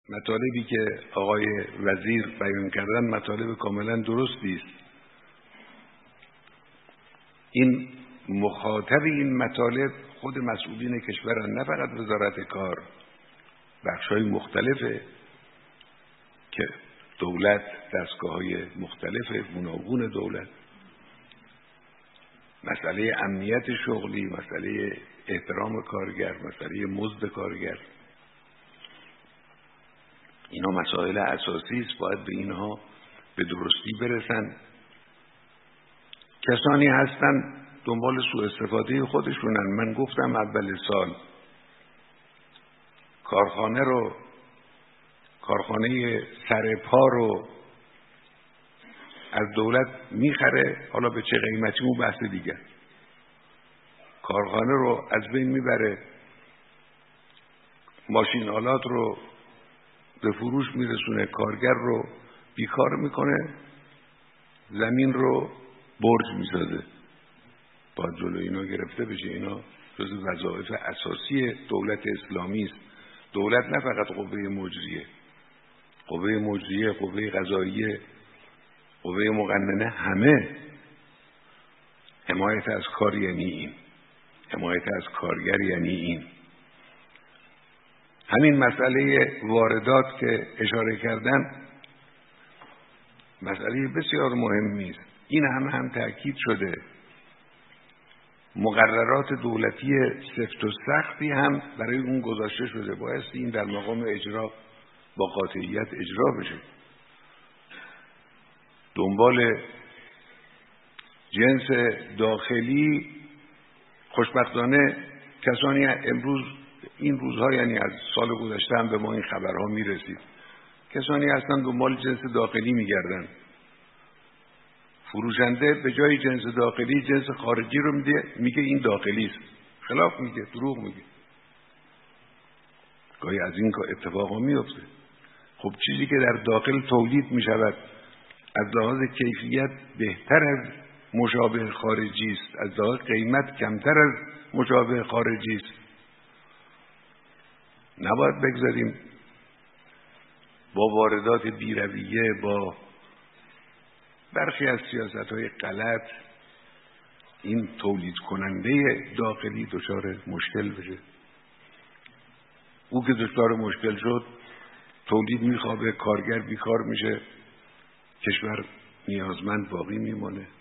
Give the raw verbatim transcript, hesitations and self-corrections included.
مطالبی که آقای وزیر بیان کردن مطالب کاملا درستی است. این مخاطب این مطالب خود مسئولین کشورن، نه فقط وزارت کار، بخش‌های مختلفه که دولت، دستگاه‌های مختلف گوناگون دولت، مسئله امنیت شغلی، مسئله احترام کارگر، مسئله مزد کارگر، اینا مسائل اساسی است، باید به اینها به درستی برسن. کسانی هستن دنبال سوء استفاده خودشونن. من گفتم اول سال کارخانه رو کارخانه سرپا رو از دولت میخره، حالا به چه قیمتی اون بحث دیگه. کارخانه رو از بین میبره، ماشین آلات رو به فروش میرسونه، کارگر رو بیکار میکنه، زمین رو برج میسازه. باید جلوی اینا گرفته بشه. اینا جز وظایف اساسی دولت اسلامی است. دولت نه فقط قوه مجریه، قوه مجریه، قوه قضاییه، قوه مقننه، همه حمایت از کار یعنی این، حمایت از کارگر یعنی این. همین مسئله واردات که اشاره کردن مسئله بسیار مهمی است. این هم هم تأکید شده. مقررات دولتی سفت و سختی هم برای اون گذاشته شده، باید این در مقام اجرا با قاطعیت اجرا بشه. دنبال جنس داخلی خوشبختانه کسانی امروز این روزها، یعنی از سال گذشته هم به ما این خبرها میرسید، کسانی هستن دنبال جنس داخلی میگردن. فروشنده به جای جنس داخلی جنس خارجی رو میده، میگه این داخلی است. خلاف میگه، دروغ میگه. گاهی از این اتفاقا میفته. خب چیزی که در داخل تولید میشود از لحاظ کیفیت بهتر از مشابه خارجی است، از لحاظ قیمت کمتر از مشابه خارجی است. نباید بگذاریم با واردات بی‌رویه، با برخی از سیاست‌های غلط، این تولید کننده داخلی دچار مشکل بشه. او که دچار مشکل شد، تولید میخوابه، کارگر بیکار میشه، کشور نیازمند باقی میمونه.